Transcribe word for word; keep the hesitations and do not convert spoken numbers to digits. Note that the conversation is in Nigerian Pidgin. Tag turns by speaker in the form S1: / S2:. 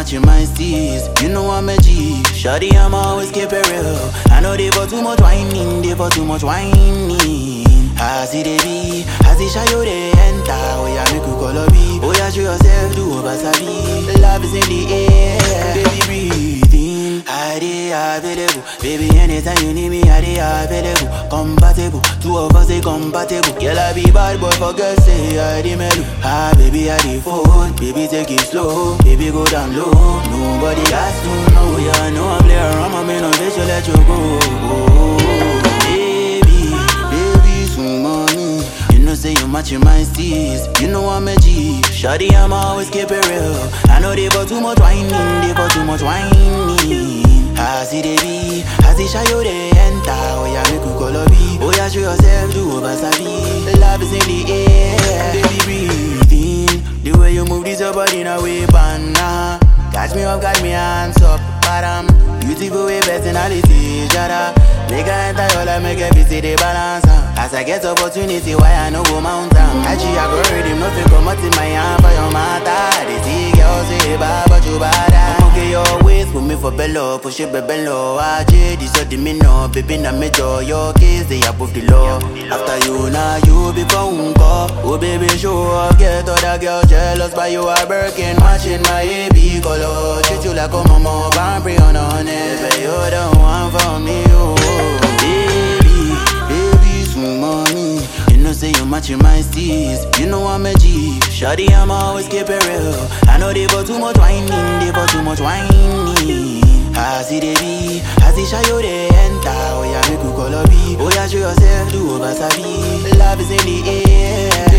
S1: matching my steez. You know I'm a G. Shawty, I'm always keep it real. I know they for too much whining, they for too much whining. I see they be, I see shy you they enter. Oh yeah, make you call a be. Oh yeah, show yourself, do over sabi. Love is in the air, baby breathe in. I dey available, baby anytime you need me, I dey available. Compatible, two of us they compatible. Girl I be bad boy for girls say I dey mellow. Ah baby I dey phone, baby take it slow, baby go down low. Nobody has to know, yeah I know I play around, my man on this you let you go. Baby, baby some money, you know say you matching my steez. You know I'm a G, shawty I'm always keep it real. I know they for too much whining, they for too much whining. I see they be, I see shy you they enter. Oh yeah, make you call a be. Oh yeah, show yourself, do over sabi. Love is in the air, baby breathe in. The way you move this your body now way banana. Catch me up, got me hands up, bottom. Beautiful way personality, shut up. Make I enter your life, make every see the balance. uh. As I get opportunity, why I no go mountain. Actually I go ready, nothing come out in my hand for your matter. They see girls say bad, but you bad. I'm okay your ways, put me for bello, push it baby low. I J, this is the minnow, baby na me door. Your case, they above the law. After you, now you become uncle. Oh baby, show up, get other girls jealous by you are Birkin, matching my A B color. Treat you like a mama, Barbie on on it. But you the one for me, oh. Baby, baby, some money. You know say you matching my steez. You know I'm a G. Shawty, I'm always keep it real. I know they for too much whining, they for too much whining. I see they be, I see shy you they enter. Oh yeah, make you call a be. Oh yeah, show yourself, do over sabi. Love is in the air.